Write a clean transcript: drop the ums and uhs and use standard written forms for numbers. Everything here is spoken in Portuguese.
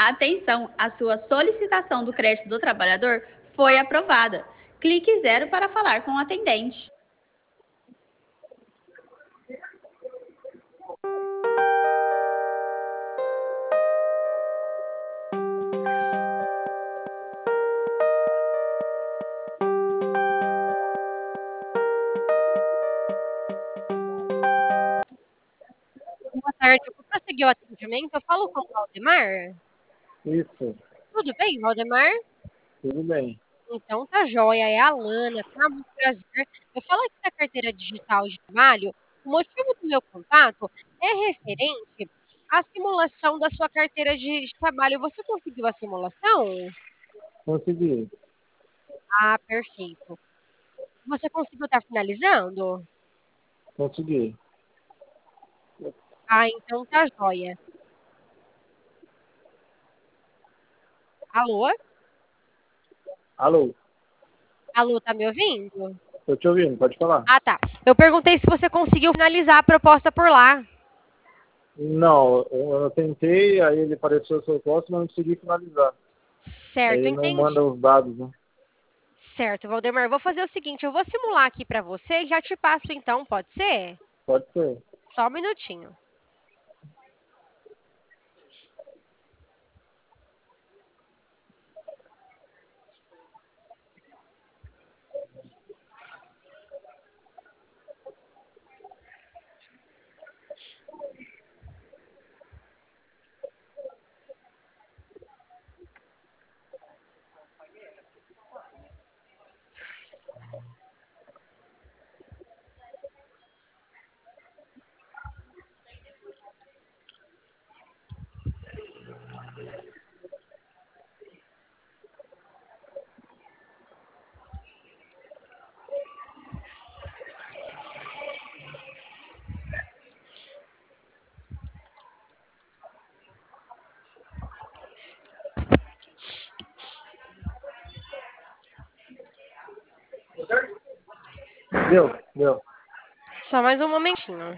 Atenção, a sua solicitação do crédito do trabalhador foi aprovada. Clique 0 para falar com o atendente. Boa tarde, eu vou prosseguir o atendimento. Eu falo com o Valdemar? Isso, Tudo bem, Valdemar? tudo bem. Então tá joia, é a Lana, tá? Muito prazer. Eu falo aqui da carteira digital de trabalho. O motivo do meu contato é referente à simulação da sua carteira de trabalho. Você conseguiu a simulação? Consegui, Ah, perfeito. Você conseguiu estar finalizando? consegui. Ah, então tá joia. Alô? Alô, Alô, tá me ouvindo? tô te ouvindo, pode falar. Ah, tá. Eu perguntei se você conseguiu finalizar a proposta por lá. Não, eu tentei, aí ele apareceu seu posto, mas não consegui finalizar. Aí Certo, ele não entendi. manda os dados, né? Certo, Valdemar, vou fazer o seguinte, eu vou simular aqui para você e já te passo então, pode ser? Pode ser. Só um minutinho. Deu, deu. Só mais um momentinho.